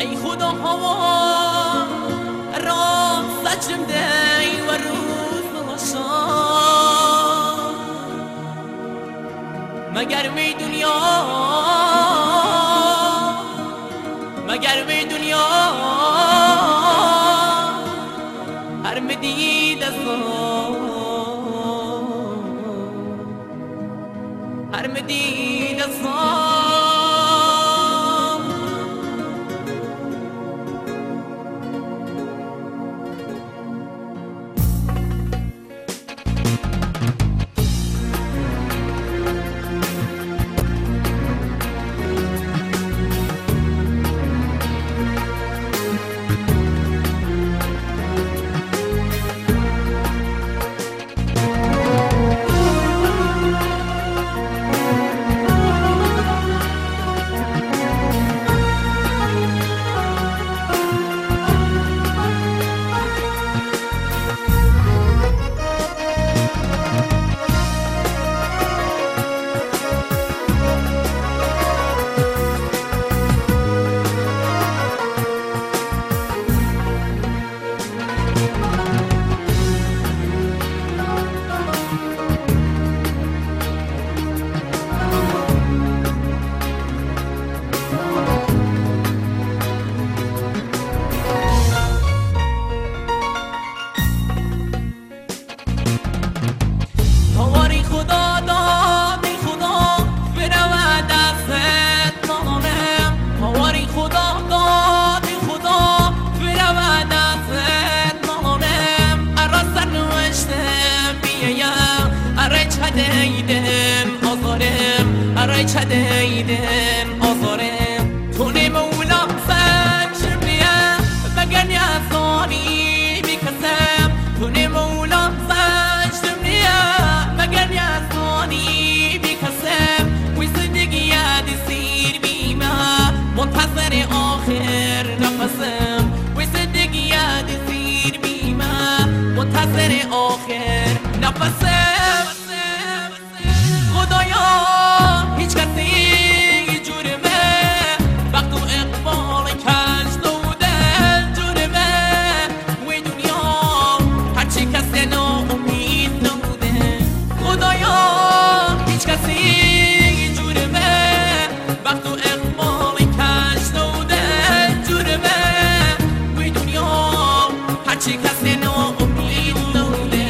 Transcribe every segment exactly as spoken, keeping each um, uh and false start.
ای خدا هوا را سجم دی و روز باشا مگر می دنیا مگر می دنیا هر مدید از هر مدید از دیدم آزارم ارای چه دیدم آزارم تونه مولا سنجم بیا مگر نیازانی میکسم تونه مولا سنجم بیا مگر نیازانی میکسم وی زندگی یادی سیر بیما منتظر آخر نفسم وی زندگی یادی سیر بیما منتظر آخر نفسم خدایا هیچ کسی جورمه وقت و اقبال کج دودن جورمه وی دنیا هرچی کسی ناامید نبوده خدایا هیچ کسی جورمه وقت و اقبال کج دودن جورمه وی دنیا هرچی کسی ناامید نبوده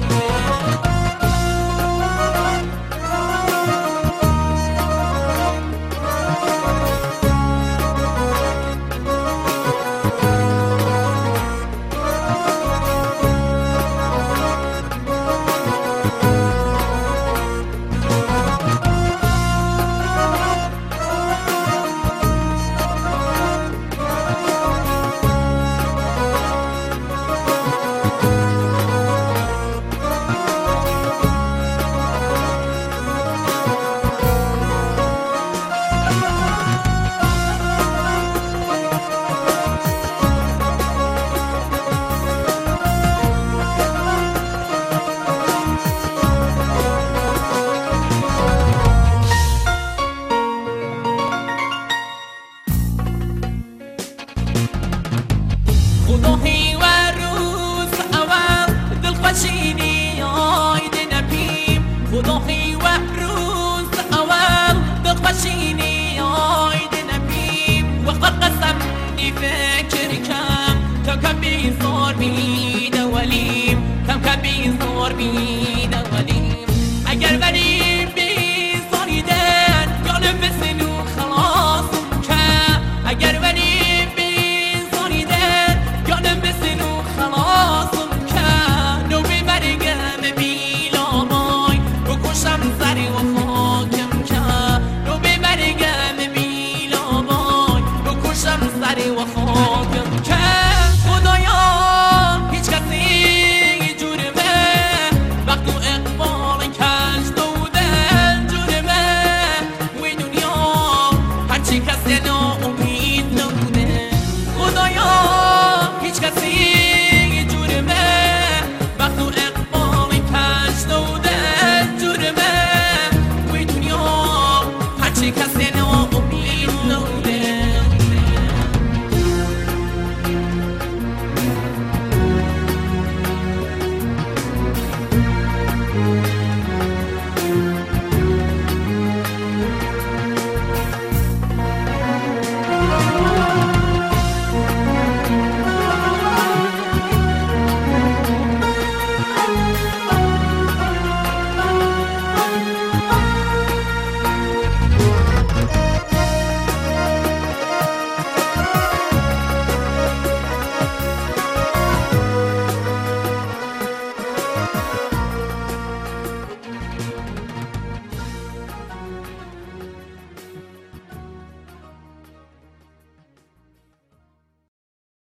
خداهی و روز اول دلخوشینی آید نبیم خداهی و روز اول دلخوشینی آید نبیم وقت قسم دی فکر کم کم کم بیزار بید ولیم کم کم بیزار بید